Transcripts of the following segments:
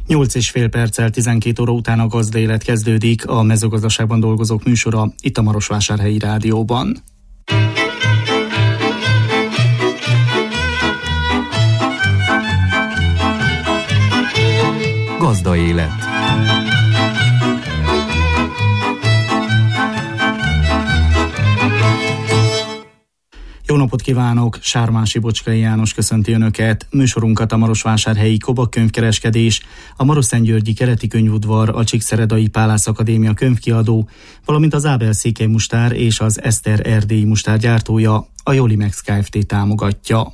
8,5 perccel 12 óra után a Gazdaélet kezdődik, a mezőgazdaságban dolgozók műsora itt a Marosvásárhelyi Rádióban. Gazdaélet. Jó napot kívánok! Sármási Bocskai János köszönti Önöket. Műsorunkat a Marosvásárhelyi Kobak könyvkereskedés, a Marosszentgyörgyi Keleti Könyvudvar, a Csíkszeredai Pálász Akadémia könyvkiadó, valamint az Ábel Székely Mustár és az Eszter erdélyi mustár gyártója, a Jolimex Kft. Támogatja.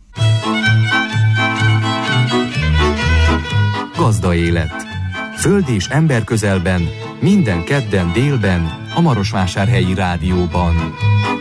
Gazdaélet. Föld és ember közelben, minden kedden délben, a Marosvásárhelyi Rádióban.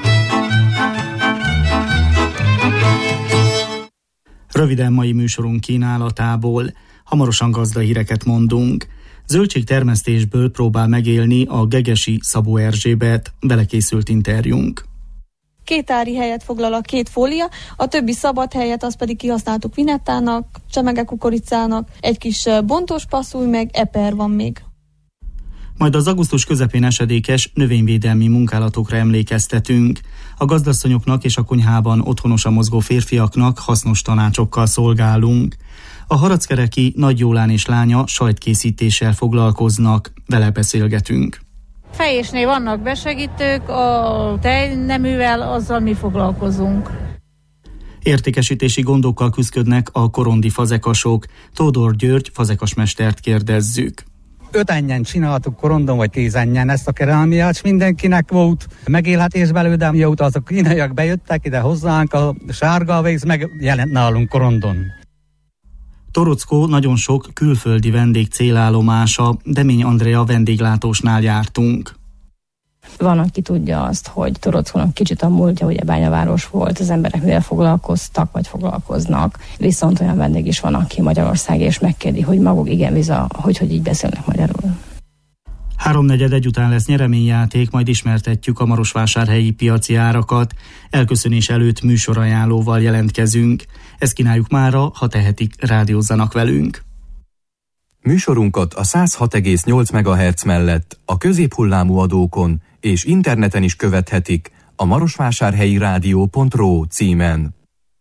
Röviden mai műsorunk kínálatából. Hamarosan gazdahíreket mondunk. Zöldségtermesztésből próbál megélni a gegesi Szabó Erzsébet, vele készült interjúnk. 2 ári helyet foglal a 2 fólia, a többi szabad helyet azt pedig kihasználtuk vinettának, csemege-kukoricának, egy kis bontós passzúj, meg eper van még. Majd az augusztus közepén esedékes növényvédelmi munkálatokra emlékeztetünk. A gazdasszonyoknak és a konyhában otthonosan mozgó férfiaknak hasznos tanácsokkal szolgálunk. A harackereki Nagy Jólán és lánya sajtkészítéssel foglalkoznak, vele beszélgetünk. Fejésnél vannak besegítők, a tejneművel azzal mi foglalkozunk. Értékesítési gondokkal küzdködnek a korondi fazekasok. Tódor György fazekasmestert kérdezzük. 5 ennyien csináltuk korondon, vagy 10 ennyien ezt a kerámiát, és mindenkinek volt megélhetés belőle, de mióta azok kínaiak bejöttek ide hozzánk, a sárga végz megjelent nálunk korondon. Torockó nagyon sok külföldi vendég célállomása, Demény Andrea vendéglátósnál jártunk. Van, aki tudja azt, hogy Torockónak kicsit a múltja, ugye bányaváros volt, az emberek mivel foglalkoztak, vagy foglalkoznak. Viszont olyan vendég is van, aki Magyarország, és megkérdi, hogy maguk igen, hogy így beszélnek magyarul. 3:45 után lesz nyereményjáték, majd ismertetjük a marosvásárhelyi piaci árakat. Elköszönés előtt műsorajánlóval jelentkezünk. Ezt kínáljuk mára, ha tehetik, rádiózzanak velünk. Műsorunkat a 106,8 MHz mellett a középhullámú adókon és interneten is követhetik a marosvásárhelyirádió.ro címen.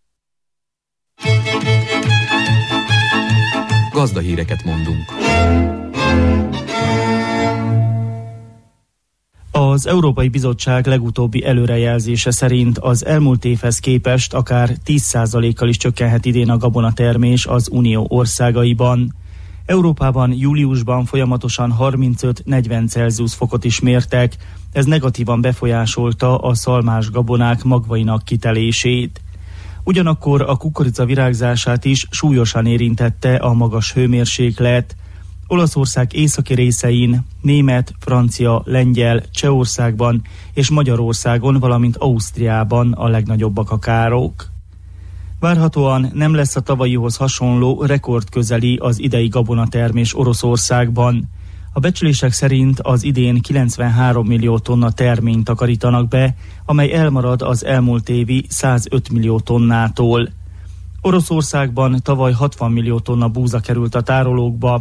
Gazdahíreket mondunk. Az Európai Bizottság legutóbbi előrejelzése szerint az elmúlt évhez képest akár 10%-kal is csökkenhet idén a gabonatermés az Unió országaiban. Európában júliusban folyamatosan 35-40 Celsius fokot is mértek, ez negatívan befolyásolta a szalmás gabonák magvainak kitelését. Ugyanakkor a kukorica virágzását is súlyosan érintette a magas hőmérséklet. Olaszország északi részein, német, francia, lengyel, Csehországban és Magyarországon, valamint Ausztriában a legnagyobbak a károk. Várhatóan nem lesz a tavalyihoz hasonló rekordközeli az idei gabonatermés Oroszországban. A becslések szerint az idén 93 millió tonna terményt takarítanak be, amely elmarad az elmúlt évi 105 millió tonnától. Oroszországban tavaly 60 millió tonna búza került a tárolókba,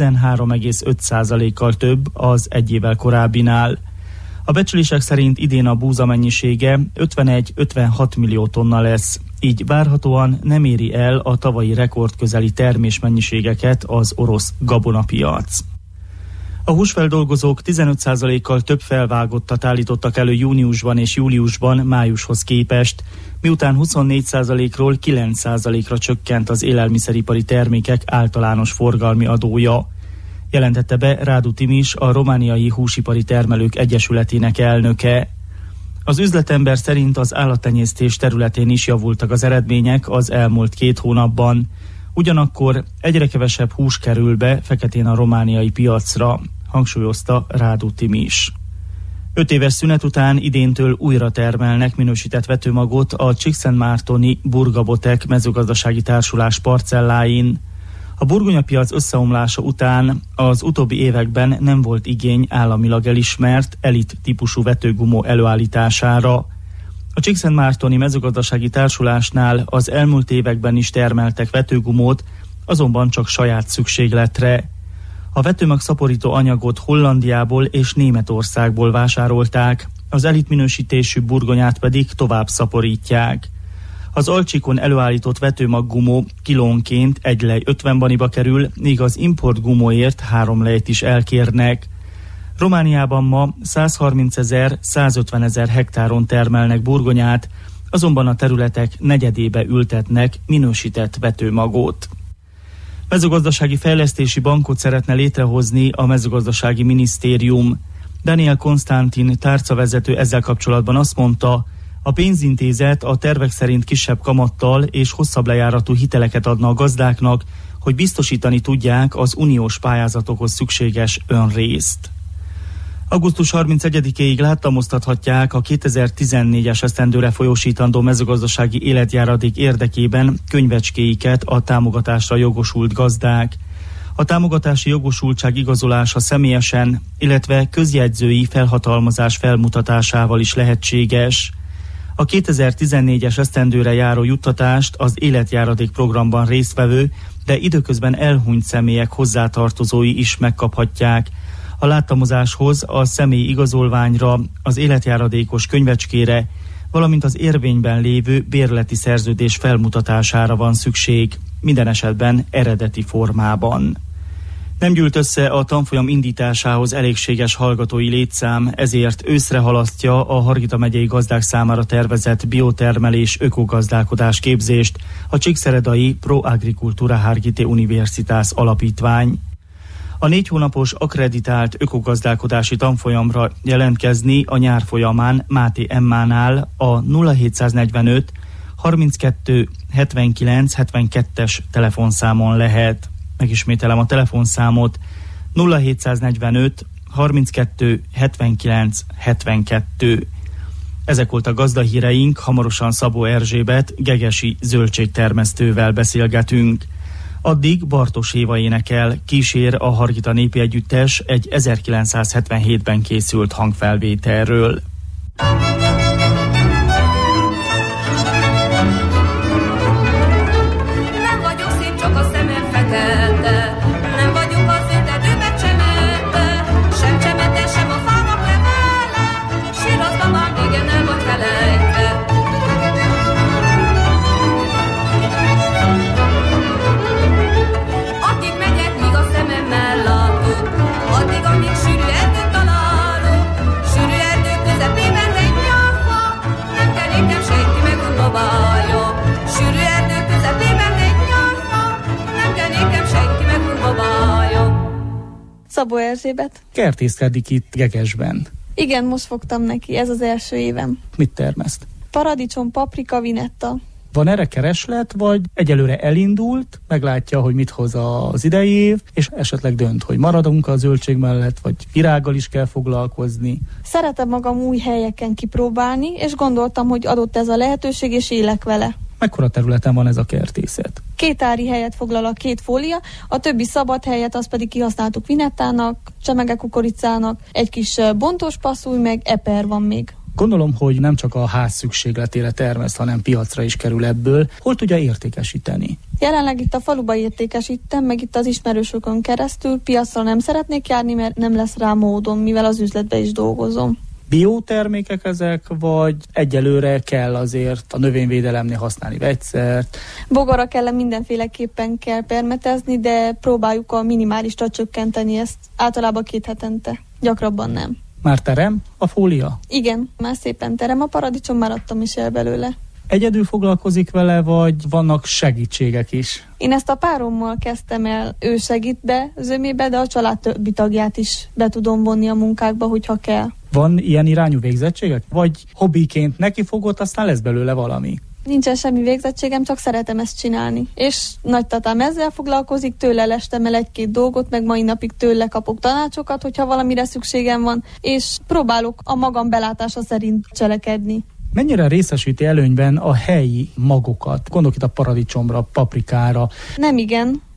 13,5%-kal több az egy évvel korábbinál. A becslések szerint idén a búza mennyisége 51-56 millió tonna lesz, így várhatóan nem éri el a tavalyi rekordközeli termésmennyiségeket az orosz gabonapiac. A húsfeldolgozók 15%-kal több felvágottat állítottak elő júniusban és júliusban májushoz képest, miután 24%-ról 9%-ra csökkent az élelmiszeripari termékek általános forgalmi adója. Jelentette be Rádu Timis, a Romániai Húsipari Termelők Egyesületének elnöke. Az üzletember szerint az állattenyésztés területén is javultak az eredmények az elmúlt 2 hónapban. Ugyanakkor egyre kevesebb hús kerül be feketén a romániai piacra, hangsúlyozta Rádu Timis. 5 éves szünet után idéntől újra termelnek minősített vetőmagot a Csíkszentmártoni Burgabotek mezőgazdasági társulás parcelláin. A burgonyapiac összeomlása után az utóbbi években nem volt igény államilag elismert elit típusú vetőgumó előállítására. A Csíkszentmártoni mezőgazdasági társulásnál az elmúlt években is termeltek vetőgumót azonban csak saját szükségletre. A vetőmag szaporító anyagot Hollandiából és Németországból vásárolták, az elitminősítésű burgonyát pedig tovább szaporítják. Az Alcsikon előállított vetőmag gumó kilónként 1 lej 50 baniba kerül, míg az import gumóért 3 lejt is elkérnek. Romániában ma 130 000, 150 000 hektáron termelnek burgonyát, azonban a területek negyedébe ültetnek minősített vetőmagot. Mezőgazdasági fejlesztési bankot szeretne létrehozni a mezőgazdasági minisztérium. Daniel Konstantin tárcavezető ezzel kapcsolatban azt mondta, a pénzintézet a tervek szerint kisebb kamattal és hosszabb lejáratú hiteleket adna a gazdáknak, hogy biztosítani tudják az uniós pályázatokhoz szükséges önrészt. Augusztus 31-éig láttalmoztathatják a 2014-es esztendőre folyósítandó mezőgazdasági életjáradék érdekében könyvecskéiket a támogatásra jogosult gazdák. A támogatási jogosultság igazolása személyesen, illetve közjegyzői felhatalmazás felmutatásával is lehetséges. A 2014-es esztendőre járó juttatást az életjáradék programban résztvevő, de időközben elhunyt személyek hozzátartozói is megkaphatják. A láttamozáshoz a személyi igazolványra, az életjáradékos könyvecskére, valamint az érvényben lévő bérleti szerződés felmutatására van szükség, minden esetben eredeti formában. Nem gyűlt össze a tanfolyam indításához elégséges hallgatói létszám, ezért őszre halasztja a Hargita megyei gazdák számára tervezett biotermelés ökogazdálkodás képzést a Csíkszeredai Pro Agricultura Hargite Universitas alapítvány. A 4 hónapos akkreditált ökogazdálkodási tanfolyamra jelentkezni a nyár folyamán Máté Emmánál a 0745 32 79 72-es telefonszámon lehet. Megismételem a telefonszámot: 0745 32 79 72. Ezek voltak gazdahíreink, hamarosan Szabó Erzsébet gegesi zöldségtermesztővel beszélgetünk. Addig Bartos Éva énekel, kísér a Hargita Népi Együttes egy 1977-ben készült hangfelvételről. Nem vagyok szép, csak a szemem fekete, nem vagyok az ültetőbe csemete, sem csemete, sem a fának levele, sír az babám, igen, el vagy felejtve. Addig megyek, míg a szememmel látok, addig, amíg sűrű erdőt találok, sűrű erdő közepében egy nyarfa, nem kell nékem senki, meg unbabáljon. Sűrű erdő közepében egy nyarfa, nem kell nékem senki, meg unbabáljon. Szabó Erzsébet. Kertészkedik itt Gegesben. Igen, most fogtam neki, ez az első évem. Mit termeszt? Paradicsom, paprika, vinetta. Van erre kereslet, vagy egyelőre elindult, meglátja, hogy mit hoz az idei év, és esetleg dönt, hogy maradunk a zöldség mellett, vagy virággal is kell foglalkozni? Szeretem magam új helyeken kipróbálni, és gondoltam, hogy adott ez a lehetőség, és élek vele. Mekkora területen van ez a kertészet? 2 ári helyet foglal a 2 fólia, a többi szabad helyet azt pedig kihasználtuk vinettának, csemegekukoricának, egy kis bontós passzúj, meg eper van még. Gondolom, hogy nem csak a ház szükségletére termeszt, hanem piacra is kerül ebből. Hol tudja értékesíteni? Jelenleg itt a faluba értékesítem, meg itt az ismerősökön keresztül. Piacra nem szeretnék járni, mert nem lesz rá módon, mivel az üzletbe is dolgozom. Biotermékek ezek, vagy egyelőre kell azért a növényvédelemnél használni vegyszert? Bogara kell, mindenféleképpen kell permetezni, de próbáljuk a minimálisra csökkenteni ezt. Általában 2 hetente, gyakrabban nem. Már terem a fólia? Igen, már szépen terem a paradicsom, már adtam is el belőle. Egyedül foglalkozik vele, vagy vannak segítségek is? Én ezt a párommal kezdtem el, ő segít be zömébe, de a család többi tagját is be tudom vonni a munkákba, hogyha kell. Van ilyen irányú végzettségek? Vagy hobbiként nekifogott, aztán lesz belőle valami? Nincsen semmi végzettségem, csak szeretem ezt csinálni. És nagytatám ezzel foglalkozik, tőle lestem el 1-2 dolgot, meg mai napig tőle kapok tanácsokat, hogyha valamire szükségem van, és próbálok a magam belátása szerint cselekedni. Mennyire részesíti előnyben a helyi magokat? Gondolok itt a paradicsomra, paprikára. Nem igen,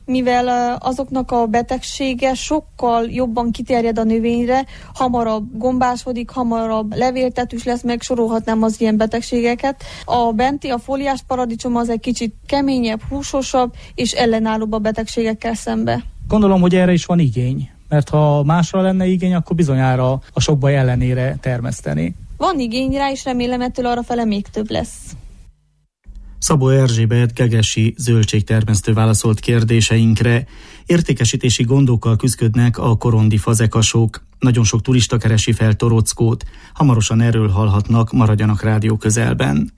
mivel azoknak a betegsége sokkal jobban kiterjed a növényre, hamarabb gombásodik, hamarabb levéltetős lesz, meg sorolhatnám az ilyen betegségeket. A benti, a fóliás paradicsom az egy kicsit keményebb, húsosabb és ellenállóbb a betegségekkel szembe. Gondolom, hogy erre is van igény, mert ha másra lenne igény, akkor bizonyára a sok baj ellenére termeszteni. Van igény rá, és remélem ettől arrafele még több lesz. Szabó Erzsébet gegesi zöldségtermesztő válaszolt kérdéseinkre. Értékesítési gondokkal küzdködnek a korondi fazekasok. Nagyon sok turista keresi fel Torockót. Hamarosan erről hallhatnak, maradjanak rádió közelben.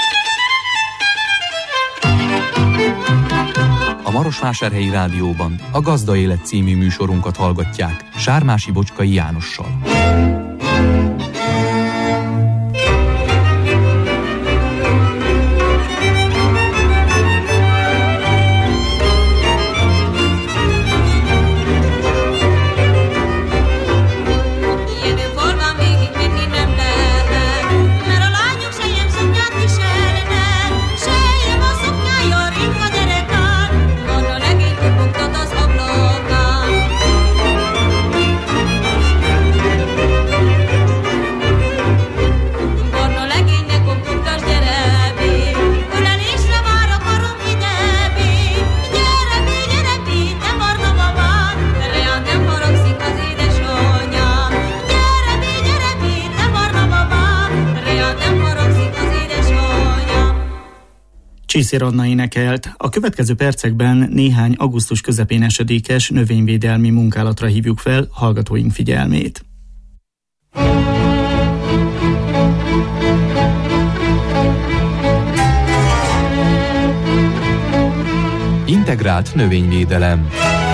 A Marosvásárhelyi Rádióban a Gazda Élet című műsorunkat hallgatják Sármási Bocskai Jánossal. Csészér Anna énekelt. A következő percekben néhány augusztus közepén esedékes növényvédelmi munkálatra hívjuk fel hallgatóink figyelmét. Integrált növényvédelem.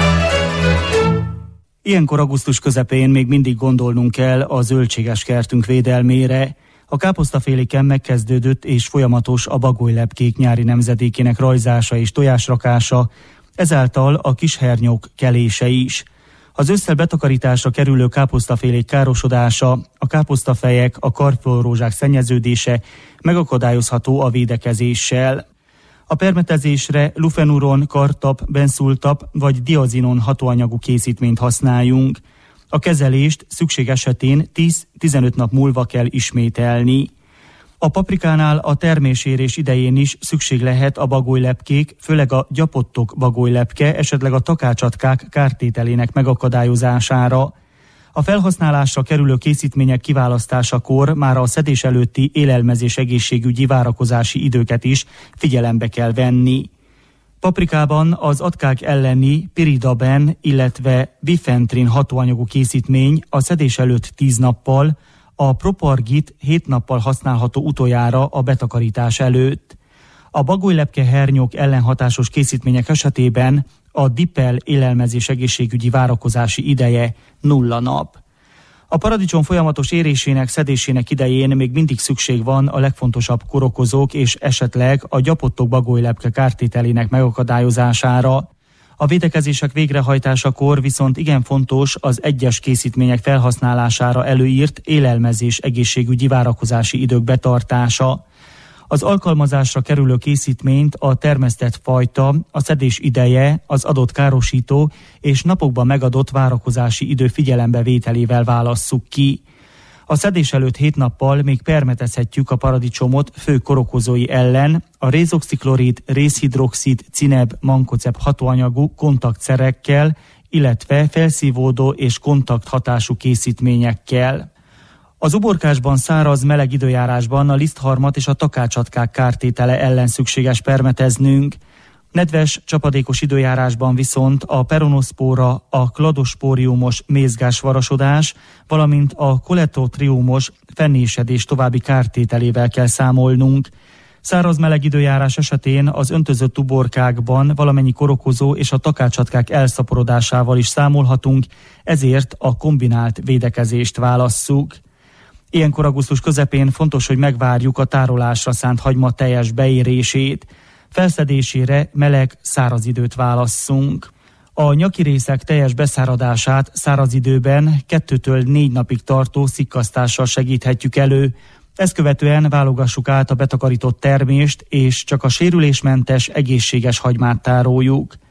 Ilyenkor augusztus közepén még mindig gondolnunk kell a zöldséges kertünk védelmére. A káposztaféléken megkezdődött és folyamatos a bagolylepkék nyári nemzedékének rajzása és tojásrakása, ezáltal a kishernyók kelése is. Az ősszel betakarításra kerülő káposztafélék károsodása, a káposztafejek, a karfölrózsák szennyeződése megakadályozható a védekezéssel. A permetezésre lufenuron, kartap, benzultap vagy diazinon hatóanyagú készítményt használjunk. A kezelést szükség esetén 10-15 nap múlva kell ismételni. A paprikánál a termésérés idején is szükség lehet a bagolylepkék, főleg a gyapottok bagolylepke, esetleg a takácsatkák kártételének megakadályozására. A felhasználásra kerülő készítmények kiválasztásakor már a szedés előtti élelmezés egészségügyi várakozási időket is figyelembe kell venni. Paprikában az atkák elleni piridaben, illetve bifentrin hatóanyagú készítmény a szedés előtt 10 nappal, a propargit 7 nappal használható utoljára a betakarítás előtt. A bagolylepke hernyók ellenhatásos készítmények esetében a dipel élelmezés egészségügyi várakozási ideje 0 nap. A paradicsom folyamatos érésének, szedésének idején még mindig szükség van a legfontosabb korokozók és esetleg a gyapottok bagolylepke kártételének megakadályozására. A védekezések végrehajtásakor viszont igen fontos az egyes készítmények felhasználására előírt élelmezés egészségügyi várakozási idők betartása. Az alkalmazásra kerülő készítményt a termesztett fajta, a szedés ideje, az adott károsító és napokban megadott várakozási idő figyelembevételével válasszuk ki. A szedés előtt 7 nappal még permetezhetjük a paradicsomot fő korokozói ellen, a rézoxiklorid, részhidroxid, cineb, mankoceb hatóanyagú kontaktszerekkel, illetve felszívódó és kontakthatású készítményekkel. Az uborkásban, száraz, meleg időjárásban a lisztharmat és a takácsatkák kártétele ellen szükséges permeteznünk. Nedves, csapadékos időjárásban viszont a peronoszpóra, a kladospóriumos mézgás varasodás, valamint a koletotriumos fennésedés további kártételével kell számolnunk. Száraz meleg időjárás esetén az öntözött uborkákban valamennyi korokozó és a takácsatkák elszaporodásával is számolhatunk, ezért a kombinált védekezést válasszuk. Ilyenkor augusztus közepén fontos, hogy megvárjuk a tárolásra szánt hagyma teljes beérését. Felszedésére meleg, száraz időt válasszunk. A nyakirészek teljes beszáradását száraz időben 2-től 4 napig tartó szikkasztással segíthetjük elő. Ezt követően válogassuk át a betakarított termést, és csak a sérülésmentes, egészséges hagymát tároljuk.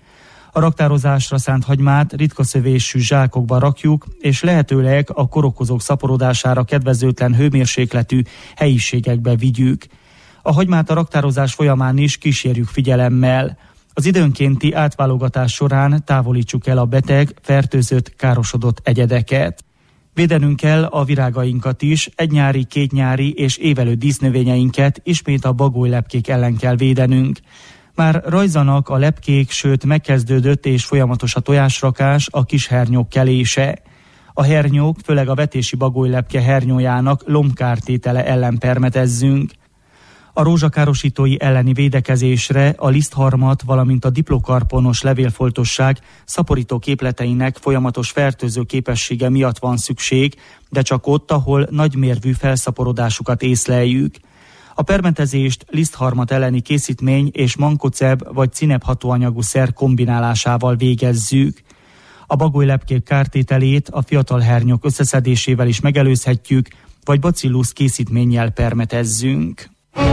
A raktározásra szánt hagymát ritka szövésű zsákokba rakjuk, és lehetőleg a korokozók szaporodására kedvezőtlen hőmérsékletű helyiségekbe vigyük. A hagymát a raktározás folyamán is kísérjük figyelemmel. Az időnkénti átválogatás során távolítsuk el a beteg, fertőzött, károsodott egyedeket. Védenünk kell a virágainkat is, egynyári, kétnyári és évelő dísznövényeinket ismét a bagolylepkék ellen kell védenünk. Már rajzanak a lepkék, sőt megkezdődött és folyamatos a tojásrakás, a kis hernyók kelése. A hernyók, főleg a vetési bagolylepke hernyójának lombkártétele ellen permetezzünk. A rózsakárosítói elleni védekezésre a lisztharmat, valamint a diplokarponos levélfoltosság szaporító képleteinek folyamatos fertőző képessége miatt van szükség, de csak ott, ahol nagymérvű felszaporodásukat észleljük. A permetezést lisztharmat elleni készítmény és mankoceb vagy cineb hatóanyagú szer kombinálásával végezzük. A bagolylepkék kártételét a fiatal hernyók összeszedésével is megelőzhetjük, vagy bacillus készítménnyel permetezzünk.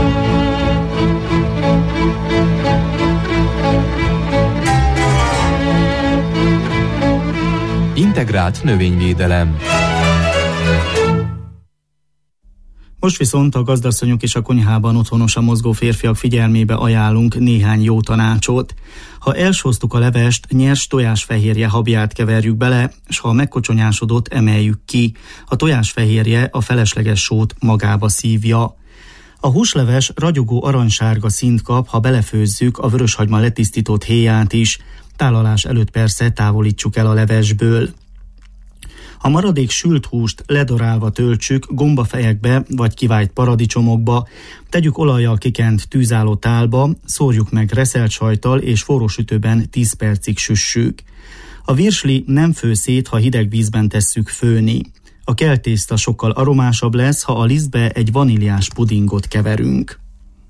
Integrált növényvédelem. Most viszont a gazdasszonyok és a konyhában otthonosan mozgó férfiak figyelmébe ajánlunk néhány jó tanácsot. Ha elsóztuk a levest, nyers tojásfehérje habját keverjük bele, s ha megkocsonyásodott, emeljük ki. A tojásfehérje a felesleges sót magába szívja. A húsleves ragyogó aranysárga színt kap, ha belefőzzük a vöröshagyma letisztított héját is. Tálalás előtt persze távolítsuk el a levesből. A maradék sült húst ledorálva töltsük gombafejekbe vagy kivájt paradicsomokba, tegyük olajjal kikent tűzálló tálba, szórjuk meg reszelt sajttal és forró sütőben 10 percig süssük. A virsli nem fő szét, ha hideg vízben tesszük főni. A keltészta sokkal aromásabb lesz, ha a lisztbe egy vaníliás pudingot keverünk.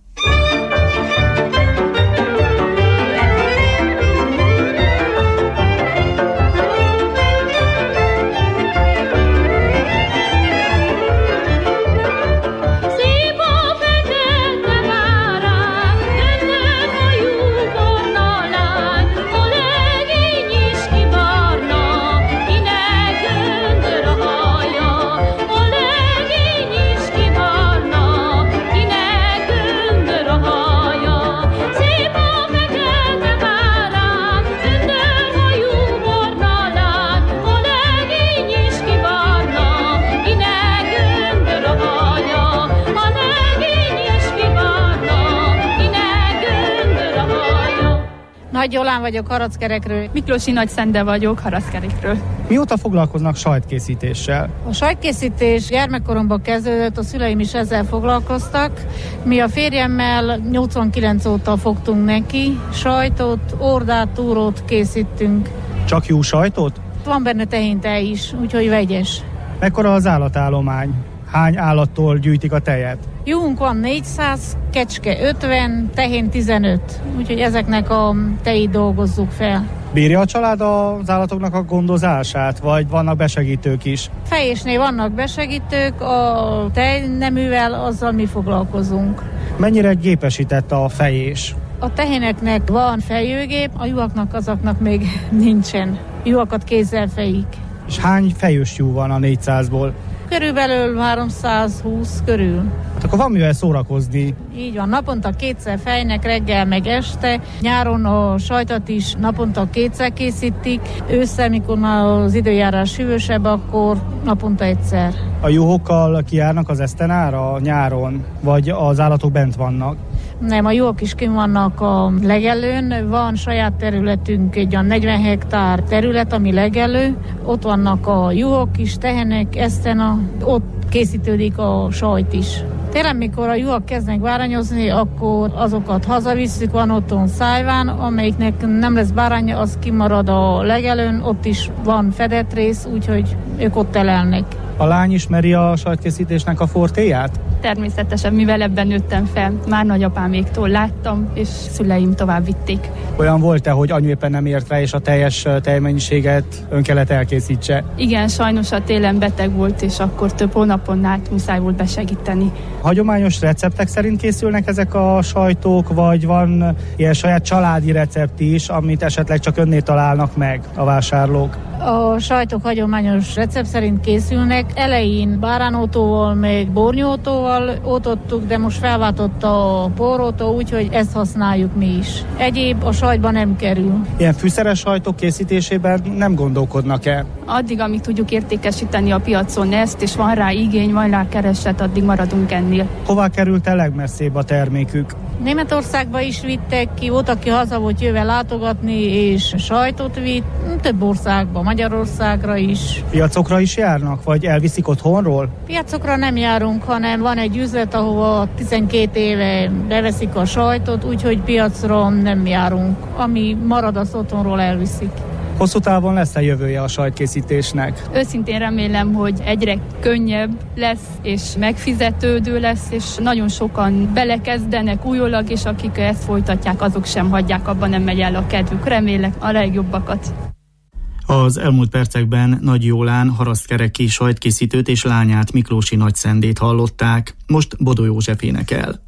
Nagy Jolán vagyok Harackerekről. Miklósi Nagy Szende vagyok Harackerekről. Mióta foglalkoznak sajtkészítéssel? A sajtkészítés gyermekkoromban kezdődött, a szüleim is ezzel foglalkoztak. Mi a férjemmel 89 óta fogtunk neki. Sajtot, ordát, túrót készítünk. Csak jó sajtot? Van benne tehéntej is, úgyhogy vegyes. Mekkora az állatállomány? Hány állattól gyűjtik a tejet? Juhunk van 400, kecske 50, tehén 15, úgyhogy ezeknek a tejét dolgozzuk fel. Bírja a család az állatoknak a gondozását, vagy vannak besegítők is? Fejésnél vannak besegítők, a tejneművel azzal mi foglalkozunk. Mennyire gépesített a fejés? A tehéneknek van fejőgép, a juhaknak azoknak még nincsen. Juhakat kézzel fejik. És hány fejős juh van a 400-ból? Körülbelül 320 körül. Hát akkor van mivel szórakozni. Így van, naponta 2-szer fejnek, reggel meg este. Nyáron a sajtot is naponta 2-szer készítik. Ősszel, mikor már az időjárás hűvösebb, akkor naponta 1-szer. A juhokkal kijárnak az esztenára nyáron, vagy az állatok bent vannak? Nem, a juhok is kint vannak a legelőn. Van saját területünk, egy olyan 40 hektár terület, ami legelő. Ott vannak a juhok is, tehenek, esztena, ott készítődik a sajt is. Télen, mikor a juhok kezdnek bárányozni, akkor azokat hazavisszük, van otthon szájván, amelyiknek nem lesz báránya, az kimarad a legelőn, ott is van fedett rész, úgyhogy ők ott telelnek. A lány ismeri a sajtkészítésnek a fortéját? Természetesen, mivel ebben nőttem fel, már nagyapáméktól láttam, és szüleim tovább vitték. Olyan volt-e, hogy anyu éppen nem ért rá, és a teljes tejmennyiséget ön kellett elkészítse? Igen, sajnos a télen beteg volt, és akkor több hónapon át muszáj volt besegíteni. Hagyományos receptek szerint készülnek ezek a sajtok, vagy van ilyen saját családi recept is, amit esetleg csak önnél találnak meg a vásárlók? A sajtok hagyományos recept szerint készülnek. Elején báránótóval, meg bornyótóval ótottuk, de most felváltott a porrótó, úgyhogy ezt használjuk mi is. Egyéb a sajtban nem kerül. Ilyen fűszeres sajtok készítésében nem gondolkodnak-e? Addig, amíg tudjuk értékesíteni a piacon ezt, és van rá igény, van rá kereslet, addig maradunk ennél. Hová került a legmesszébb a termékük? Németországba is vittek ki, volt, aki haza volt jöve látogatni, és sajtot vitt, több országba, Magyarországra is. Piacokra is járnak, vagy elviszik otthonról? Piacokra nem járunk, hanem van egy üzlet, ahova 12 éve beveszik a sajtot, úgyhogy piacra nem járunk. Ami marad, az otthonról elviszik. Hosszú távon lesz-e jövője a sajtkészítésnek? Őszintén remélem, hogy egyre könnyebb lesz, és megfizetődő lesz, és nagyon sokan belekezdenek újólag, és akik ezt folytatják, azok sem hagyják abban, nem megy el a kedvük. Remélek a legjobbakat. Az elmúlt percekben Nagy Jólán harasztkereki sajtkészítőt és lányát, Miklósi Nagyszendét hallották. Most Bodó József énekel.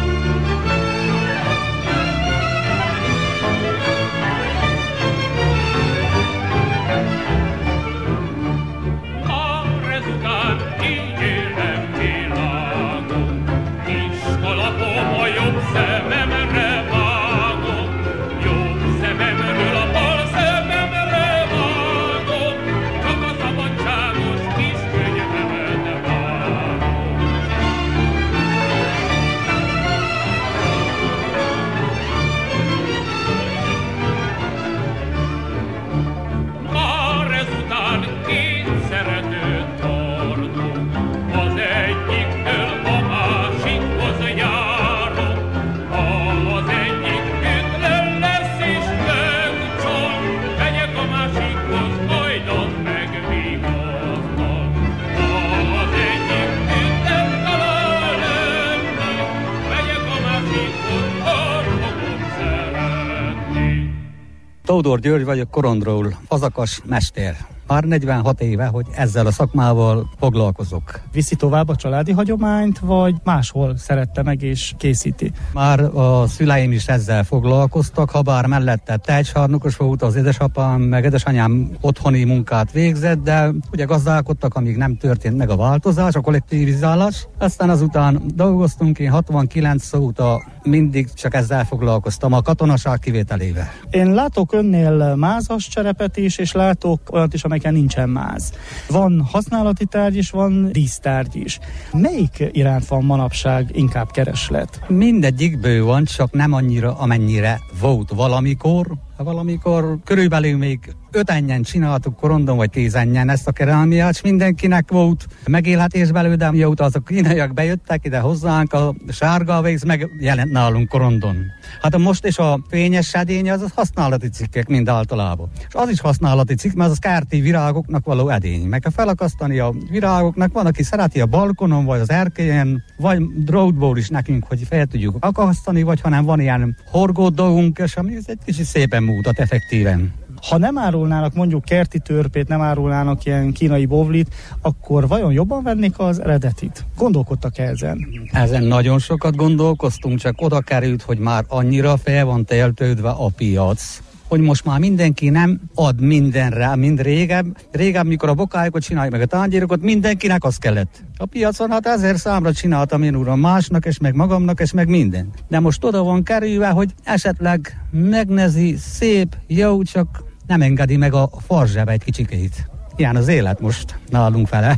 Tódor György vagyok, Korondról, fazakas mester. Már 46 éve, hogy ezzel a szakmával foglalkozok. Viszi tovább a családi hagyományt, vagy máshol szerette meg és készíti? Már a szüleim is ezzel foglalkoztak, habár mellette tejcsarnokos volt az édesapám, meg édesanyám otthoni munkát végzett, de ugye gazdálkodtak, amíg nem történt meg a változás, a kollektivizálás. Aztán azután dolgoztunk, én 69 óta mindig csak ezzel foglalkoztam, a katonaság kivételével. Én látok önnél mázas cserepet is, és látok olyat is, amelyen nincsen máz. Van használati tárgy is, van dísztárgy is. Melyik iránt van manapság inkább kereslet? Mindegyikből van, csak nem annyira, amennyire volt valamikor. Valamikor körülbelül még 5-en csináltuk Korondon, vagy 10-en ezt a kerámiát, és mindenkinek volt megélhetés belőle, de mióta azok kínaiak bejöttek ide hozzánk, a sárga vész megjelent nálunk Korondon. Hát a most is a fényes sedény, az használati cikkek mind általában. És az is használati cikk, mert az kerti virágoknak való edény. Meg kell felakasztani a virágoknak, van, aki szereti a balkonon, vagy az erkélyen, vagy drótból is nekünk, hogy fel tudjuk akasztani, vagy hanem van ilyen horgó dolgunk, és ami egy kicsit szépen mutat effektíven. Ha nem árulnának mondjuk kerti törpét, nem árulnának ilyen kínai bovlit, akkor vajon jobban vennék az eredetit? Gondolkodtak ezen? Ezen nagyon sokat gondolkoztunk, csak oda került, hogy már annyira fel van töltődve a piac, hogy most már mindenki nem ad mindenre, mint régebb. Régebb, mikor a bokályokat csináljuk, meg a tányérokat, mindenkinek az kellett. A piacon hát 1000 számra csináltam én uram másnak, és meg magamnak, és meg minden. De most oda van kerülve, hogy esetleg megnezi, szép, jó, csak nem engedi meg a farzsebe egy kicsikét. Ilyen az élet most nálunk fele.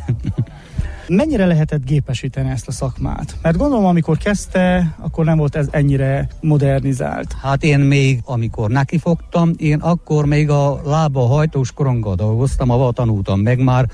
Mennyire lehetett gépesíteni ezt a szakmát? Mert gondolom, amikor kezdte, akkor nem volt ez ennyire modernizált. Hát én még, amikor nekifogtam, én akkor még a lába hajtós koronggal dolgoztam, ahol tanultam meg már.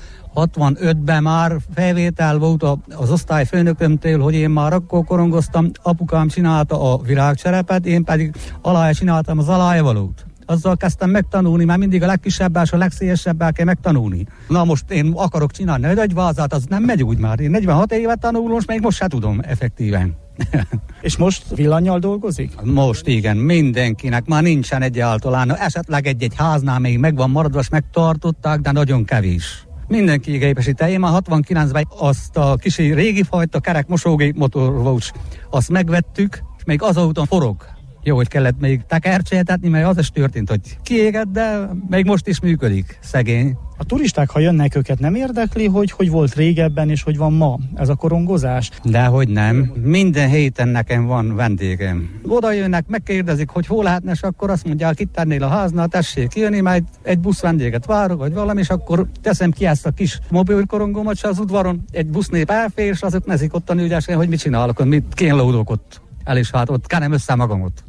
65-ben már felvétel volt az osztályfőnökömtől, hogy én már akkor korongoztam, apukám csinálta a virágcserepet, én pedig alája csináltam az alájvalót. Azzal kezdtem megtanulni, már mindig a legkisebbel és a legszélesebben kell megtanulni. Na most én akarok csinálni egy vázát, az nem megy úgy már. Én 46 évet tanulom, most még most se tudom effektíven. És most villannyal dolgozik? Most igen, mindenkinek már nincsen egyáltalán. Esetleg egy háznál még megvan maradva, és megtartották, de nagyon kevés. Mindenki gépesít. Én már 69-ben azt a kis régi fajta kerek mosógép motor volt, azt megvettük, és még azóta forog. Jó, hogy kellett még tekercseltetni, mert az is történt, hogy kiégett, de még most is működik, szegény. A turisták, ha jönnek, őket nem érdekli, hogy volt régebben és hogy van ma ez a korongozás? Dehogy nem. Minden héten nekem van vendégem. Oda jönnek, megkérdezik, hogy hol lehetne, és akkor azt mondják, itt tennél a háznál, tessék jönni, majd egy busz vendéget várok, vagy valami, és akkor teszem ki ezt a kis mobilkorongomat, és az udvaron egy busznép elfér, és azok nezik ott a nőgyesen, hogy mit csinálok, mit kénlódok ott. El is hát ott kenem össze magamot.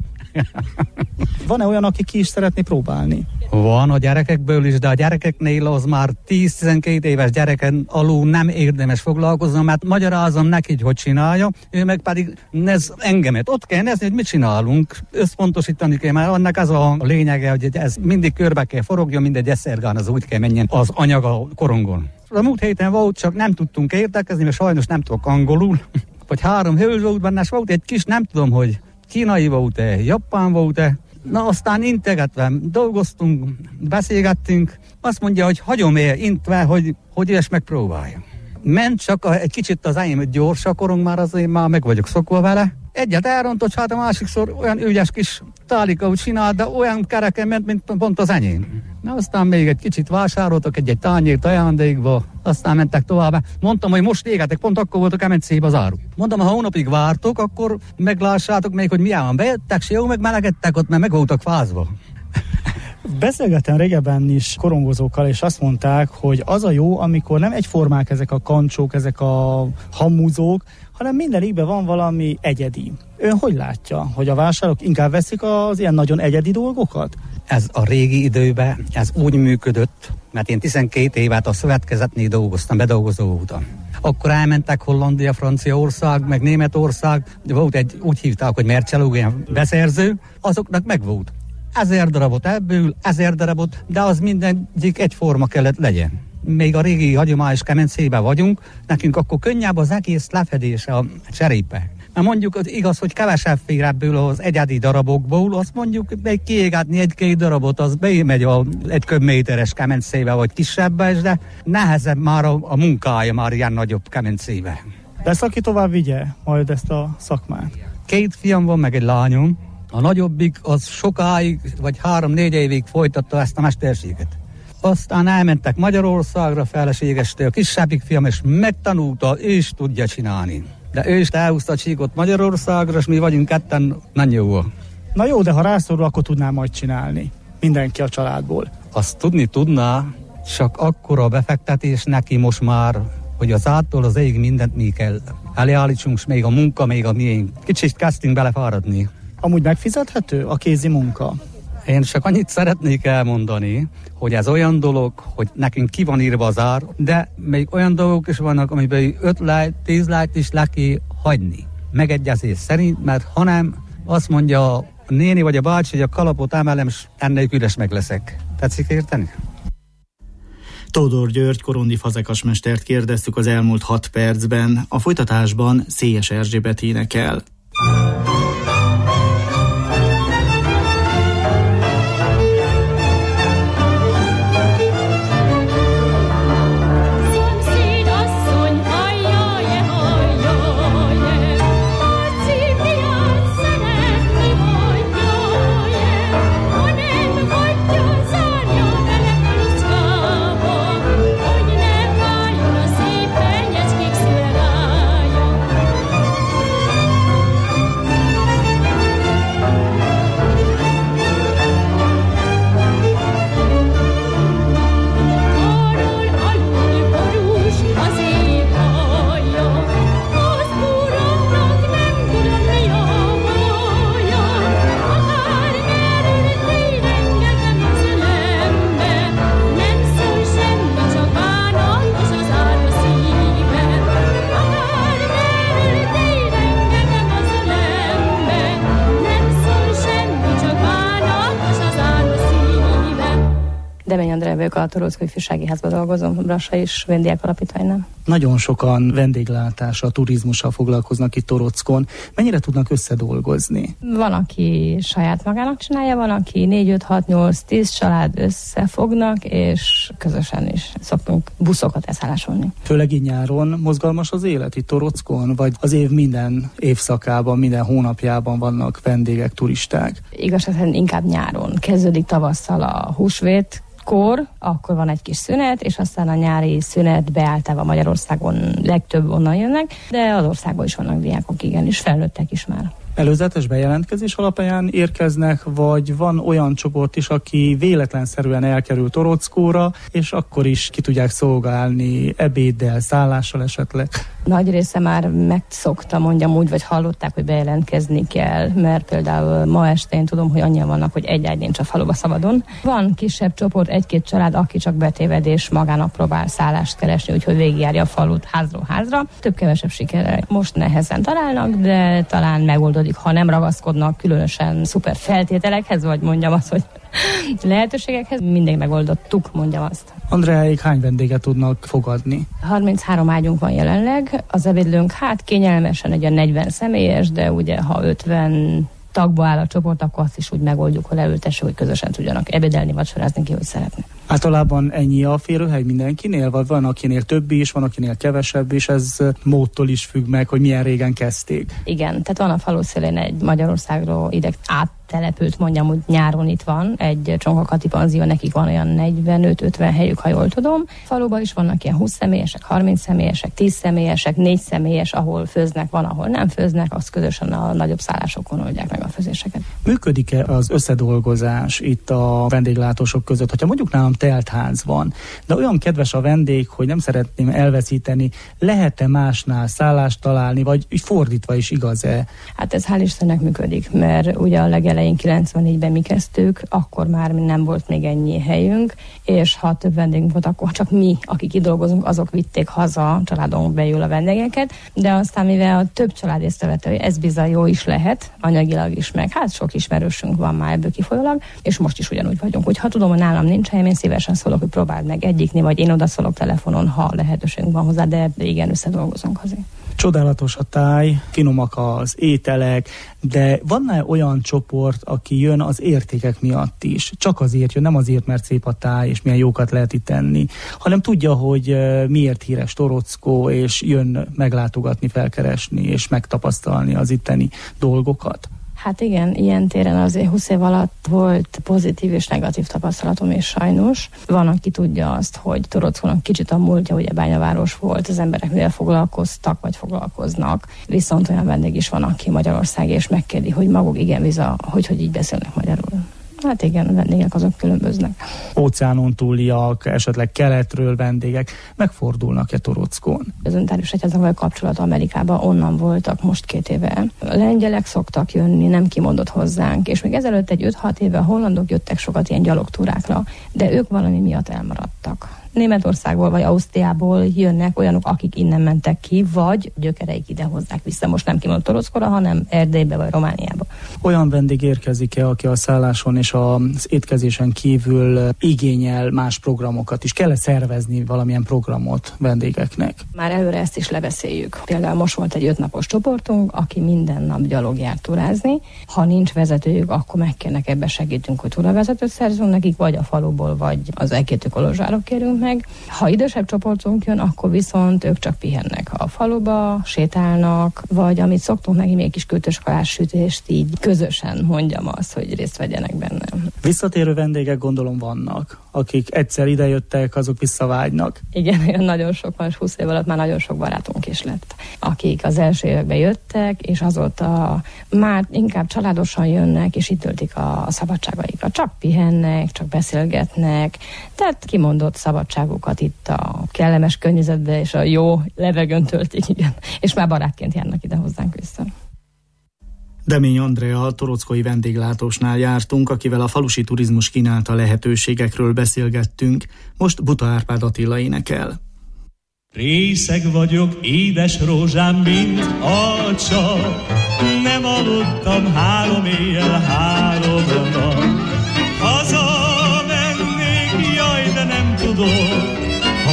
Van-e olyan, aki ki is szeretné próbálni? Van a gyerekekből is, de a gyerekeknél az már 10-12 éves gyereken alul nem érdemes foglalkoznom, mert magyarázom neki, hogy csinálja, ő meg pedig néz engemet. Ott kell nézni, hogy mit csinálunk, összpontosítani kell, mert annak az a lényege, hogy ez mindig körbe kell forogjon, mindegy eszergán, az úgy kell menjen az anyag a korongon. A múlt héten volt, csak nem tudtunk értekezni, mert sajnos nem tudok angolul, vagy 3 hölgy volt benne, és volt egy kis, nem tudom, hogy kínai volt-e, japán volt-e. Na aztán integetve dolgoztunk, beszélgettünk, azt mondja, hogy hagyom-e intve, hogy ezt megpróbálja. Ment csak egy kicsit az enyém gyors a korong, már azért már meg vagyok szokva vele. Egyet elrontott, hát a másikszor olyan ügyes kis tálikaut csinált, de olyan kereken ment, mint pont az enyém. Na aztán még egy kicsit vásároltak egy tányért ajándékba, aztán mentek tovább. Mondtam, hogy most égetek, pont akkor volt a kemencébe az áru. Mondtam, ha hónapig vártok, akkor meglássátok még, hogy milyen van. Bejöttek, se jó, megmelegedtek ott, mert meg voltak fázva. Beszélgettem régebben is korongozókkal, és azt mondták, hogy az a jó, amikor nem egyformák ezek a kancsók, ezek a hamuzók, hanem mindenikben van valami egyedi. Ön hogy látja, hogy a vásárlók inkább veszik az ilyen nagyon egyedi dolgokat? Ez a régi időben, ez úgy működött, mert én 12 évet a szövetkezetnél dolgoztam, bedolgozó voltam. Akkor elmentek Hollandia, Franciaország, meg Németország, volt egy, úgy hívták, hogy Mercelogén beszerző, azoknak megvolt. 1000 darabot ebből, 1000 darabot, de az mindegyik egyforma kellett legyen. Még a régi hagyományos kemencében vagyunk, nekünk akkor könnyebb az egész lefedése a cserépe. Mert mondjuk az igaz, hogy kevesebb fér ebből az egyedi darabokból, azt mondjuk még kiégetni 1-2 darabot, az bemegy egy köbméteres kemencébe, vagy kisebbbe is, de nehezebb már a munkája már ilyen nagyobb kemencébe. Lesz, aki tovább vigye majd ezt a szakmát? 2 fiam van, meg egy lányom. A nagyobbik az sokáig, vagy 3-4 évig folytatta ezt a mesterséget. Aztán elmentek Magyarországra feleségestől, a kisebbik fiam, és megtanulta, ő is tudja csinálni. De ő is elhúzta a csíkot Magyarországra, és mi vagyunk ketten nagyon. Na jó, de ha rászorul, akkor tudná majd csinálni. Mindenki a családból. Azt tudná, csak akkora befektetés neki most már, hogy az áttól az ég mindent mi kell elállítsunk, és még a munka, még a miénk. Kicsit kezdtünk belefáradni. Amúgy megfizethető a kézi munka? Én csak annyit szeretnék elmondani, hogy ez olyan dolog, hogy nekünk ki van írva az ár, de még olyan dolgok is vannak, amiben 5 lejt, 10 lejt is le kell hagyni. Megegyezés szerint, mert hanem azt mondja a néni vagy a bácsi, hogy a kalapot emelem, és ennél üres meg leszek. Tetszik érteni? Tódor György korondi fazekasmestert kérdeztük az elmúlt 6 percben. A folytatásban Szélyes Erzsébet énekel. Andrea vagyok, a Torockói Ifjúsági Házban dolgozom, Brassai és Vendiák Alapítványnál. Nagyon sokan vendéglátással, turizmussal foglalkoznak itt Torockon. Mennyire tudnak összedolgozni? Van, aki saját magának csinálja, van, aki 4, 5, 6, 8, 10 család összefognak, és közösen is szoktunk buszokat elszállásolni. Főleg így nyáron mozgalmas az élet itt Torockon, vagy az év minden évszakában, minden hónapjában vannak vendégek, turisták? Igazán inkább nyáron. Kezdődik tavasszal a húsvétkor, akkor van egy kis szünet, és aztán a nyári szünetbe általában Magyarországon legtöbb onnan jönnek, de az országban is vannak diákok, igenis, felnőttek is már. Előzetes bejelentkezés alapján érkeznek, vagy van olyan csoport is, aki véletlenszerűen elkerül Torockóra, és akkor is ki tudják szolgálni ebéddel, szállással esetleg? Nagy része már megszokta, mondjam úgy, vagy hallották, hogy bejelentkezni kell, mert például ma este én tudom, hogy annyian vannak, hogy egy ágy nincs a faluba szabadon. Van kisebb csoport, 1-2 család, aki csak betévedés magának próbál szállást keresni, úgyhogy végigjárja a falut házról házra. Több-kevesebb sikerrel most nehezen találnak, de talán megoldódik, ha nem ragaszkodnak különösen szuper feltételekhez, vagy mondjam azt, hogy lehetőségekhez, mindig megoldottuk, mondjam azt. Andreáig hány vendéget tudnak fogadni? 33 ágyunk van jelenleg, az ebédlőnk kényelmesen egy 40 személyes, de ugye ha 50 tagba áll a csoport, akkor azt is úgy megoldjuk, hogy leültessük, hogy közösen tudjanak ebédelni, vacsorázni ki, hogy szeretnék. Általában ennyi a férőhely mindenkinél, vagy van akinél több is, van akinél kevesebb is, ez módtól is függ meg, hogy milyen régen kezdték. Igen, tehát van a falu szélén egy Magyarországról ide áttelepült, mondjam, hogy nyáron itt van, egy Csonkakati panzió, nekik van olyan 45-50 helyük, ha jól tudom. Faluban is vannak ilyen 20 személyesek, 30 személyesek, 10 személyesek, 4 személyes, ahol főznek, van, ahol nem főznek, azt közösen a nagyobb szállásokon oldják meg a főzéseket. Működik-e az összedolgozás itt a vendéglátósok között? Hogyha mondjuk nálam teltház van, de olyan kedves a vendég, hogy nem szeretném elveszíteni, lehet-e másnál szállást találni, vagy fordítva is igaz-e? Hát ez hál' Istennek működik, mert ugye a legelején 94-ben mi kezdtük, akkor már nem volt még ennyi helyünk, és ha több vendégünk volt, akkor csak mi, akik itt dolgozunk, azok vitték haza családon belül a vendégeket, de aztán mivel a több család észrevette, hogy ez bizony jó is lehet, anyagilag is meg, hát sok ismerősünk van már ebből kifolyólag, és most is ugyanúgy vagyunk, hogy ha tudom, hogy nálam nincs helyem, én szívesen szólok, hogy próbáld meg egyikni, vagy én oda szólok telefonon, ha lehetőségünk van hozzá, de igen, összedolgozunk azért. Csodálatos a táj, finomak az ételek, de van-e olyan csoport, aki jön az értékek miatt is? Csak azért jön, nem azért, mert szép a táj, és milyen jókat lehet itt enni, hanem tudja, hogy miért híres Torockó, és jön meglátogatni, felkeresni, és megtapasztalni az itteni dolgokat. Hát igen, ilyen téren azért 20 év alatt volt pozitív és negatív tapasztalatom, és sajnos. Van, aki tudja azt, hogy Torockónak kicsit a múltja, ugye bányaváros volt, az emberek mivel foglalkoztak, vagy foglalkoznak. Viszont olyan vendég is van, aki Magyarország, és megkérdi, hogy maguk igen, hogy így beszélnek magyarul. Hát igen, a vendégek azok különböznek. Óceánon túliak, esetleg keletről vendégek megfordulnak-e Torockón? Az Unitárius Egyháznak való kapcsolat Amerikában, onnan voltak most 2 éve. A lengyelek szoktak jönni, nem kimondott hozzánk, és még ezelőtt egy 5-6 éve a hollandok jöttek sokat ilyen gyalogtúrákra, de ők valami miatt elmaradtak. Németországból vagy Ausztriából jönnek olyanok, akik innen mentek ki, vagy gyökereik ide hozzák vissza. Most nem kimondott Torockóra, hanem Erdélybe vagy Romániába. Olyan vendég érkezik-e, aki a szálláson és az étkezésen kívül igényel más programokat is? Kell-e szervezni valamilyen programot vendégeknek? Már előre ezt is lebeszéljük. Például most volt egy 5 napos csoportunk, aki minden nap gyalog jár túrázni. Ha nincs vezetőjük, akkor megkérnek, ebbe segítünk, hogy túravezetőt szerzünk nekik, vagy a faluból, vagy az Elkétő Kolozsvárok kérünk meg. Ha idősebb csoportunk jön, akkor viszont ők csak pihennek a faluba, sétálnak, vagy amit szoktunk neki, még kis kürtöskalás sütést, így közösen mondjam azt, hogy részt vegyenek benne. Visszatérő vendégek gondolom vannak, akik egyszer idejöttek, azok visszavágynak. Igen, nagyon sok van, 20 év alatt már nagyon sok barátunk is lett, akik az első években jöttek, és azóta már inkább családosan jönnek, és itt töltik a szabadságaikat. Csak pihennek, csak beszélgetnek, tehát kimondott szabadságukat itt a kellemes környezetben és a jó levegőn töltik, igen. És már barátként járnak ide hozzánk vissza. Demény Andrea, a torockói vendéglátósnál jártunk, akivel a falusi turizmus kínálta lehetőségekről beszélgettünk. Most Buta Árpád Attila énekel. Részeg vagyok, édes rózsám, mint a csap. Nem aludtam 3 éjjel, 3 nap. Haza mennék, jaj, de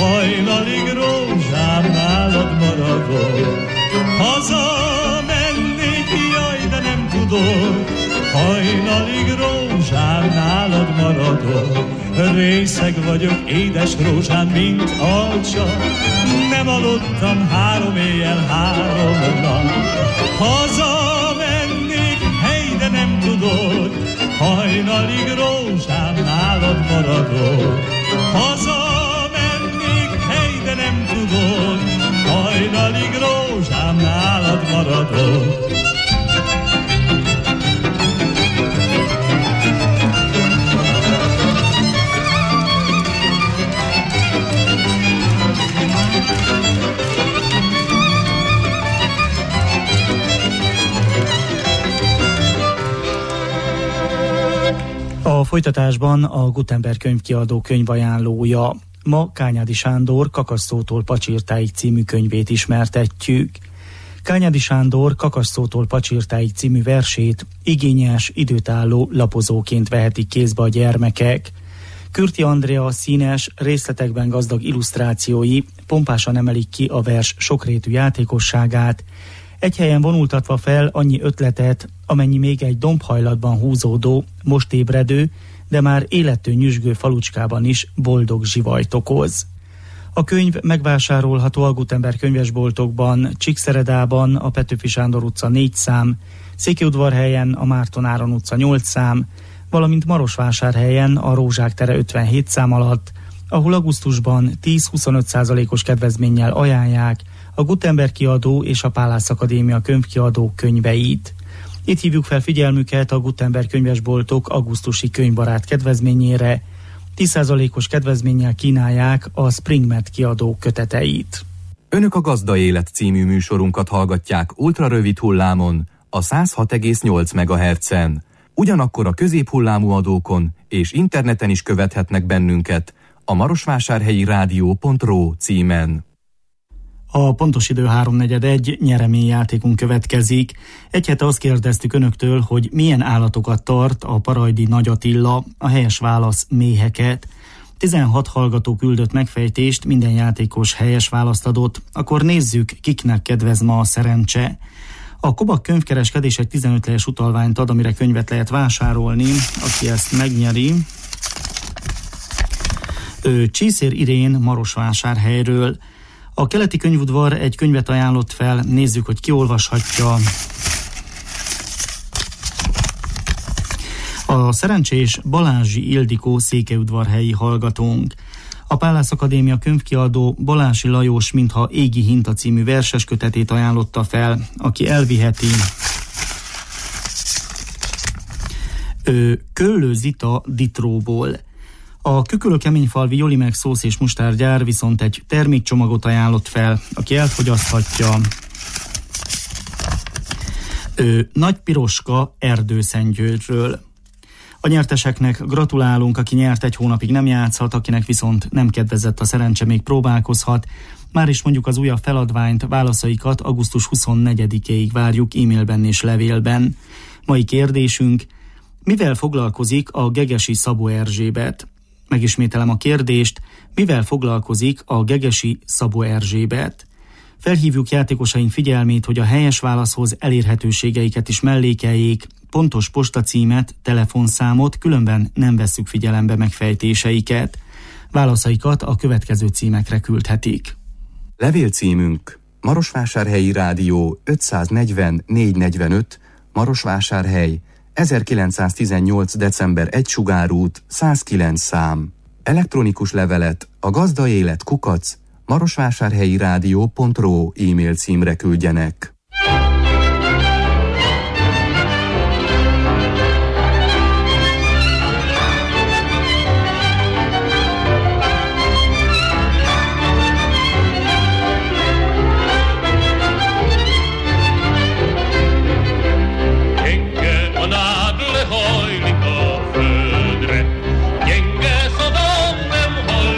hajnalig rózsám nálad maradok. Hazamennék, jaj, de nem tudok, hajnalig rózsám nálad maradok. Részeg vagyok, édes rózsám, mint alcsa, nem aludtam 3 éjjel 3 nap. Hazamennék, hely, de nem tudok, hajnalig rózsám nálad maradok. Hazamennék, hely, de nem tudok, hajnalig rózsám nálad maradok. A folytatásban a Gutenberg könyvkiadó könyvajánlója. Ma Kányádi Sándor Kakasszótól Pacsirtáig című könyvét ismertetjük. Kányádi Sándor Kakasszótól Pacsirtáig című versét igényes, időtálló lapozóként vehetik kézbe a gyermekek. Kürti Andrea színes, részletekben gazdag illusztrációi pompásan emelik ki a vers sokrétű játékosságát, egy helyen vonultatva fel annyi ötletet, amennyi még egy dombhajlatban húzódó, most ébredő, de már élettől nyüzsgő falucskában is boldog zsivajt okoz. A könyv megvásárolható a Gutenberg könyvesboltokban, Csíkszeredában, a Petőfi Sándor utca 4 szám, Székelyudvarhelyen, a Márton Áron utca 8 szám, valamint Marosvásárhelyen, a Rózsák tere 57 szám alatt, ahol augusztusban 10-25%-os kedvezménnyel ajánlják a Gutenberg kiadó és a Pálász Akadémia könyvkiadó könyveit. Itt hívjuk fel figyelmüket a Gutenberg könyvesboltok augusztusi könyvbarát kedvezményére. 10%-os kedvezménnyel kínálják a Springmet kiadó köteteit. Önök a Gazda Élet című műsorunkat hallgatják ultrarövid hullámon, a 106,8 MHz-en. Ugyanakkor a középhullámú adókon és interneten is követhetnek bennünket a marosvásárhelyi rádió.ro címen. A pontos idő 3:41, nyereményjátékunk következik. Egy hete azt kérdeztük önöktől, hogy milyen állatokat tart a parajdi Nagy Attila, a helyes válasz méheket. 16 hallgató küldött megfejtést, minden játékos helyes választ adott. Akkor nézzük, kiknek kedvez ma a szerencse. A Kobak könyvkereskedés egy 15 lejes utalványt ad, amire könyvet lehet vásárolni. Aki ezt megnyeri, Csészér Irén Marosvásárhelyről. A Keleti Könyvudvar egy könyvet ajánlott fel, nézzük, hogy ki olvashatja. A szerencsés Balázsi Ildikó székelyudvarhelyi hallgatónk. A Pálász Akadémia könyvkiadó Balási Lajos Mintha égi hinta című verses kötetét ajánlotta fel, aki elviheti. Köllő Zita Ditróból. A Kükölő-Keményfalvi Jolimek szósz és mustárgyár viszont egy termékcsomagot ajánlott fel, aki elfogyaszthatja. Nagy Piroska Erdőszentgyörgyről. A nyerteseknek gratulálunk, aki nyert 1 hónapig nem játszhat, akinek viszont nem kedvezett a szerencse, még próbálkozhat. Már is mondjuk az újabb feladványt, válaszaikat augusztus 24-éig várjuk e-mailben és levélben. Mai kérdésünk: mivel foglalkozik a Gegesi Szabó Erzsébet? Megismételem a kérdést: mivel foglalkozik a Gegesi Szabó Erzsébet? Felhívjuk játékosaink figyelmét, hogy a helyes válaszhoz elérhetőségeiket is mellékeljék, pontos postacímet, telefonszámot, különben nem vesszük figyelembe megfejtéseiket. Válaszaikat a következő címekre küldhetik. Levélcímünk: Marosvásárhelyi Rádió 540 445, Marosvásárhely, 1918. december 1 Sugárút, 109 szám. Elektronikus levelet a gazdaélet@marosvásárhelyirádió.ro e-mail címre küldjenek.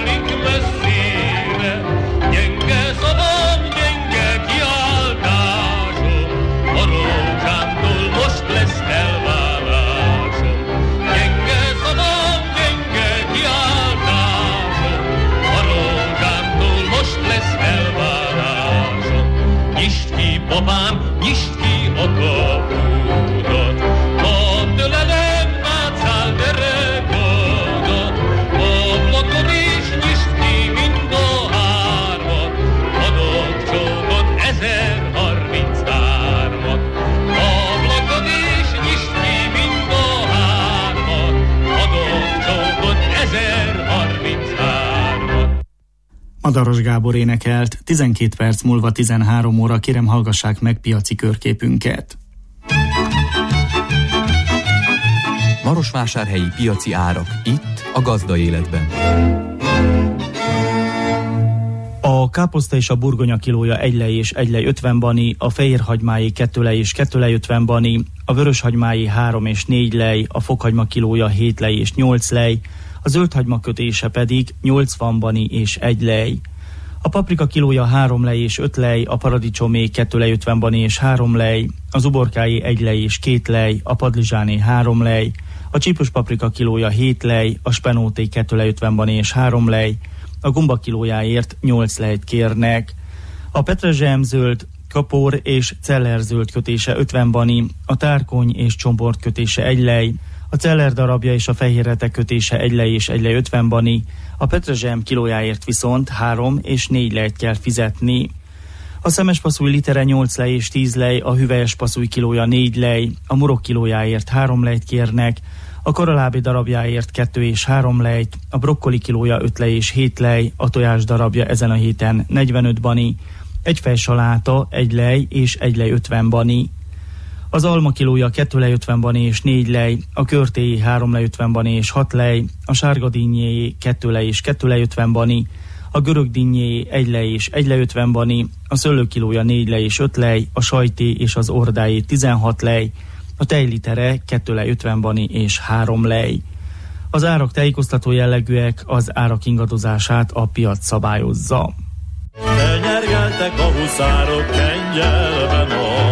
Gyenge szobom, gyenge kiáltás. Madaras Gábor énekelt, 12 perc múlva 13 óra, kérem hallgassák meg piaci körképünket. Marosvásárhelyi piaci árak, itt a Gazda Életben. A káposzta és a burgonya kilója 1 lej és 1 lej 50 bani, a fehérhagymáé 2 lej és 2 lej 50 bani, a vöröshagymáé 3 és 4 lej, a fokhagyma kilója 7 lej és 8 lej, a zöldhagyma kötése pedig 80 bani és 1 lej. A paprika kilója 3 lej és 5 lej, a paradicsomé 2 lej 50 bani és 3 lej, az uborkáé 1 lej és 2 lej, a padlizsáné 3 lej, a csípus paprika kilója 7 lej, a spenóté 2 lej 50 bani és 3 lej, a gomba kilójáért 8 lejt kérnek. A petrezselyemzöld, kapor és cellerzöld kötése 50 bani, a tárkony és csombort kötése 1 lej, a celler darabja és a fehérretek kötése 1 lej és 1 lej 50 bani, a petrezselyem kilójáért viszont 3 és 4 lejt kell fizetni. A szemes passzúj litere 8 lej és 10 lej, a hüvelyes passzúj kilója 4 lej, a murok kilójáért 3 lejt kérnek, a karalábi darabjáért 2 és 3 lejt, a brokkoli kilója 5 lej és 7 lej, a tojás darabja ezen a héten 45 bani, egy fej saláta 1 lej és 1 lej 50 bani. Az alma kilója 2 lej 50 bani és 4 lej, a körtéjé 3 lej 50 bani és 6 lej, a sárga dinnyéjé 2 lej és 2 lej 50 bani, a görög dinnyéjé 1 lej és 1 lej 50 bani, a szőlő kilója 4 lej és 5 lej, a sajté és az ordájé 16 lej, a tejlitere 2 lej 50 bani és 3 lej. Az árak tájékoztató jellegűek, az árak ingadozását a piac szabályozza. Elnyergeltek a huszárok kengyelben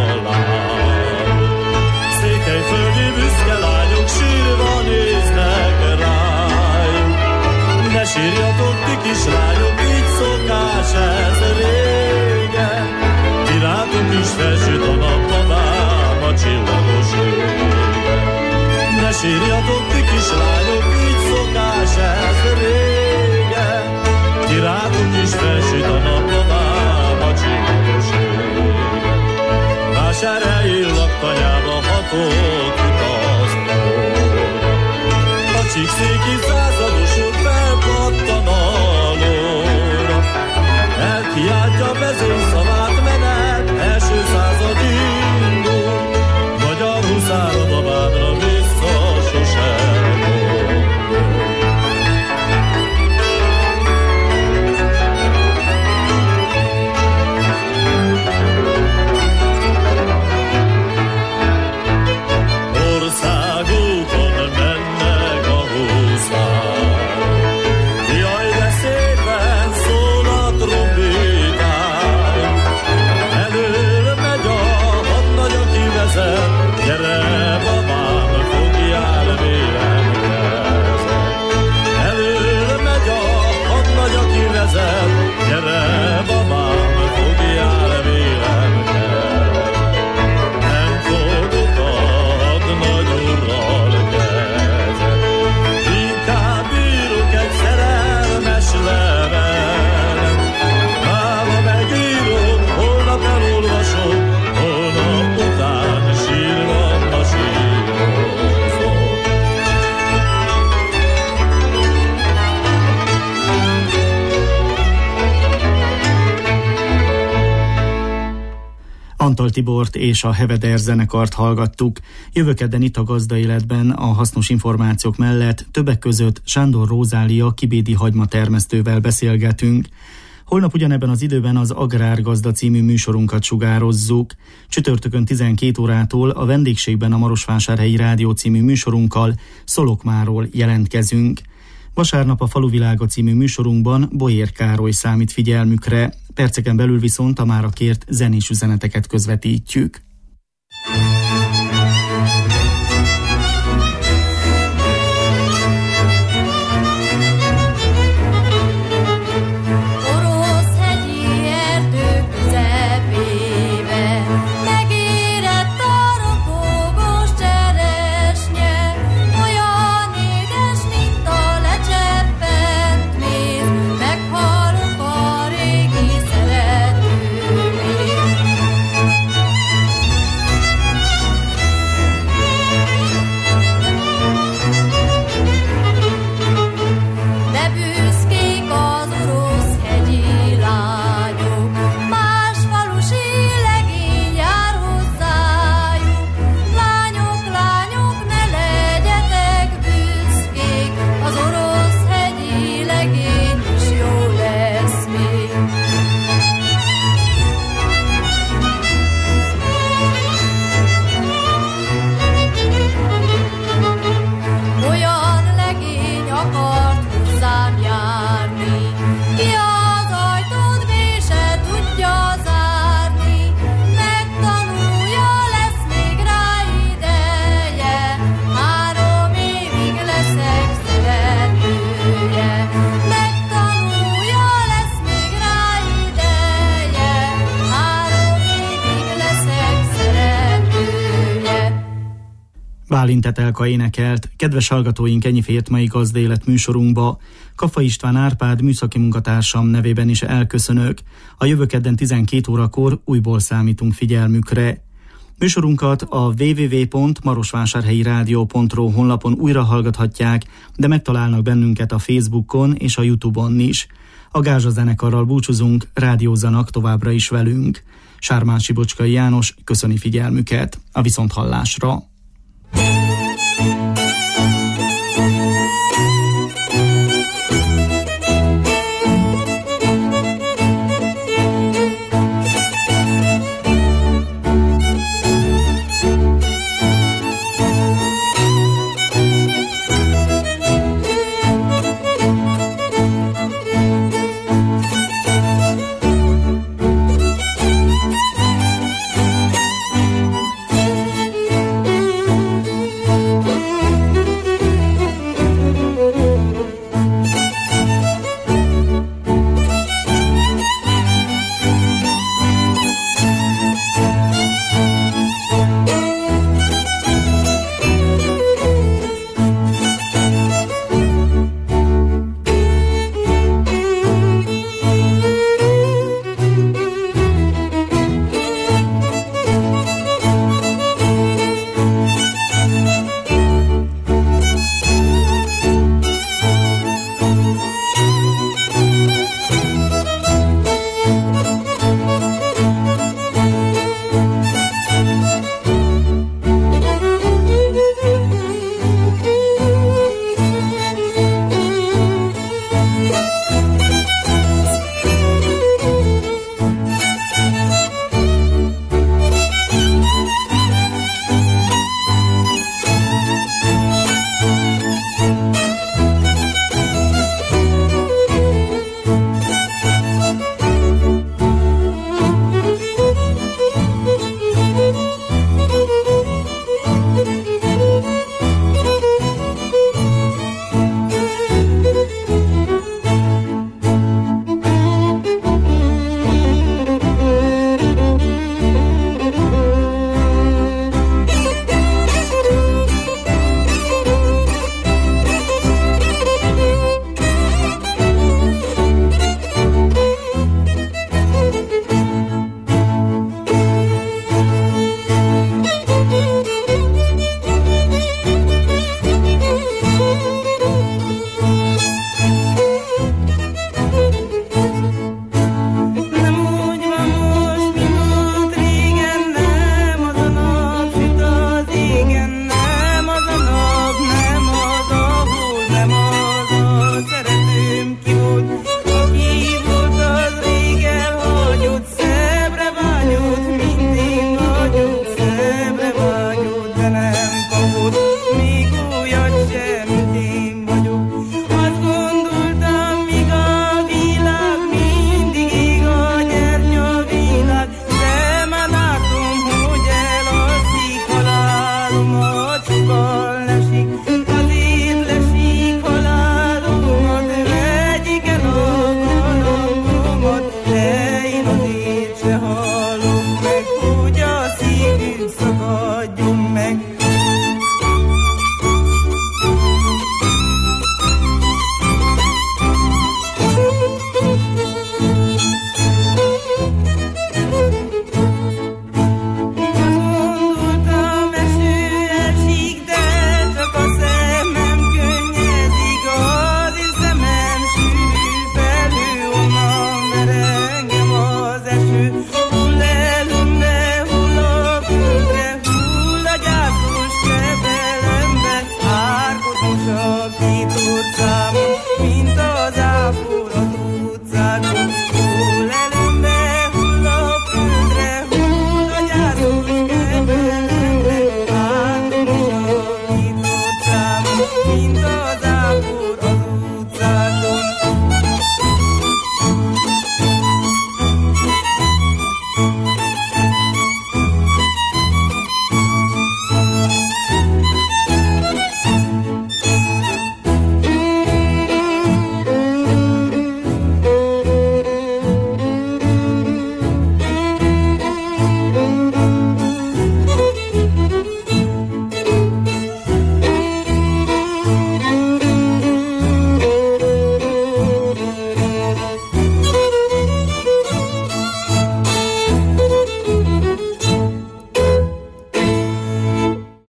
alár. Székelyföldi büszke lányok sírva néznek rájuk. Ne sírjatok, ti kislányok, így szokás ez régen. Királyok is felsőt a napban a csillagos égen. Ne sírjatok, ti kislányok, így szokás ez régen. Királyok is felsőt a napban a csillagos égen. Vásárhelyi laktanyába hatott utaz óra. A csíkszéki századosok felpattan a lóra. Elkiáltja vezényszavát menet, első század indul. Magyar huszárod a vádra vissza sosem gondol. Országúton mennek a huszárok. Jaj, de szépen szól a trombitán. Elől megy a hadnagy, aki vezet. Gyere, babám, fogjál vélem kezet. Elől megy a hadnagy, aki vezet. Gyere, babám, fogjál vélem kezet. Nem fogok a hadnagy urral kezet. Inkább írok egy szerelmes levelet. Máma megírom, holnap elolvasom, holnap után sírva masírozom. Antal Tibort és a Heveder zenekart hallgattuk. Jövő kedden itt a Gazda Életben a hasznos információk mellett többek között Sándor Rózália kibédi hagymatermesztővel beszélgetünk. Holnap ugyanebben az időben az Agrárgazda című műsorunkat sugározzuk. Csütörtökön 12 órától a vendégségben a Marosvásárhelyi Rádió című műsorunkkal, Szolokmáról jelentkezünk. Vasárnap a Faluvilága című műsorunkban Boér Károly számít figyelmükre, perceken belül viszont a mára kért zenés üzeneteket közvetítjük. Szerető Bálint Etelka énekelt. Kedves hallgatóink, ennyi fért mai Gazdélet műsorunkba. Kaffa István Árpád műszaki munkatársam nevében is elköszönök. A jövő kedden 12 órakor újból számítunk figyelmükre. Műsorunkat a www.marosvásárhelyi-rádió.ro honlapon újra hallgathatják, de megtalálnak bennünket a Facebookon és a YouTube-on is. A Gázsa zenekarral búcsúzunk, rádiózzanak továbbra is velünk. Sármán Sibocskai János köszöni figyelmüket. A viszonthallásra.